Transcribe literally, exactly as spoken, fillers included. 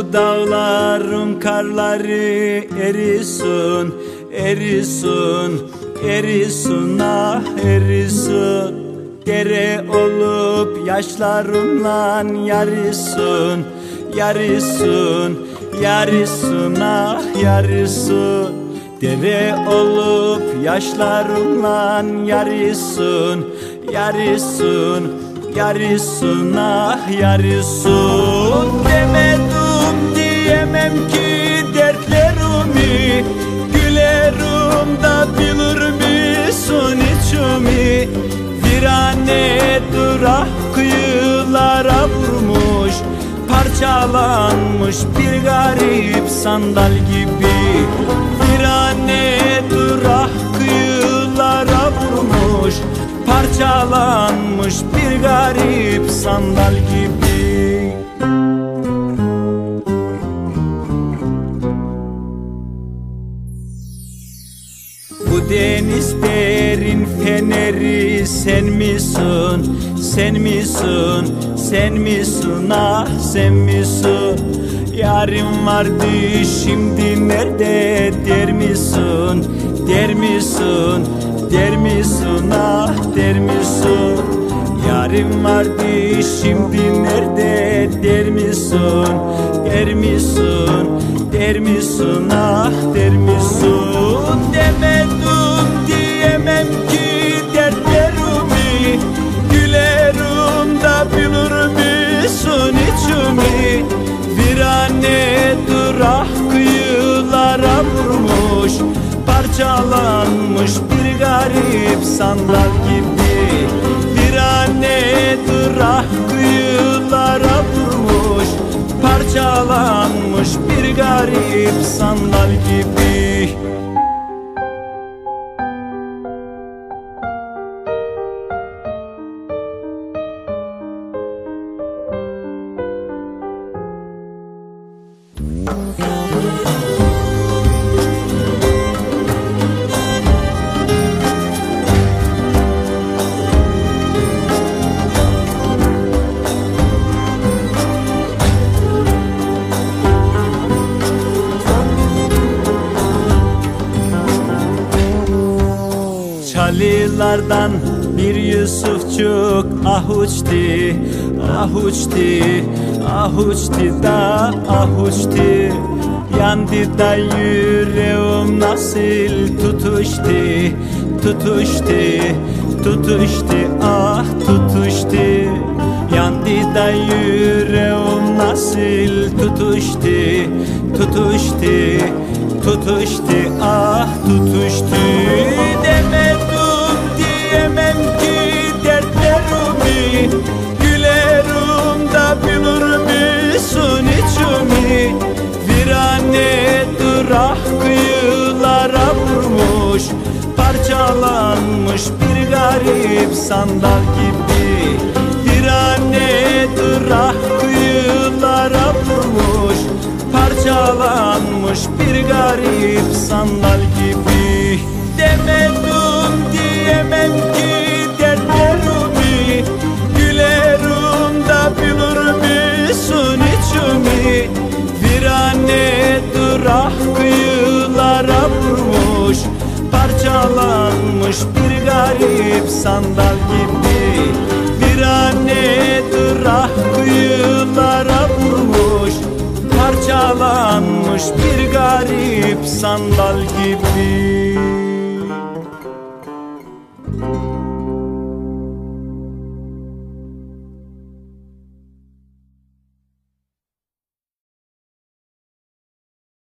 dağların karları erisun, erisun, erisun, ah erisun. Dere olup yaşlarımla yarısun, yarısun, yarısun, ah yarısun. Dere olup yaşlarımla yarısun, yarısun, yarısun, ah yarısun. Demedim diyemem ki dertlerimi, gülerim da bilir misin içimi? Virane durak kıyılara vurmuş, parçalanmış bir garip sandal gibi. Virane durak kıyılara vurmuş, parçalanmış bir garip sandal gibi. Bu denizlerin feneri sen misin, sen misin, sen misin, ah sen misin? Yarım vardı şimdi nerede der misin, der misin, der misin, ah der misin? Yarım vardı şimdi nerede der misin, der misin, der misin, ah der misin? Demedim diyemem ki dertlerimi, gülerim da bilir misin içimi? Virane durak kıyılara vurmuş, parçalanmış bir garip sandal gibi. Virane durak kıyılara vurmuş, parçalanmış bir garip sandal gibi. Çalılardan bir Yusufçuk ah uçtu, ah uçtu, ah uçtu da ah uçtu. Yandı da yüreğim nasıl tutuştu, tutuştu, tutuştu, ah tutuştu. Yandı da yüreğim nasıl tutuştu, tutuştu, tutuştu, ah tutuştu. Demedim diyemem ki dertlerimi, gülerim da bilir misin içimi? Virane durak kıyılara vurmuş, parçalanmış bir garip sandal gibi. Virane durak kıyılara vurmuş, parçalanmış bir garip sandal gibi. Demedim diyemem ki dertlerimi, gülerim da bilir misin içimi? Virane durak kıyılara vurmuş, parçalanmış bir garip sandal gibi. Virane durak kıyılara vurmuş, parçalanmış bir garip sandal gibi.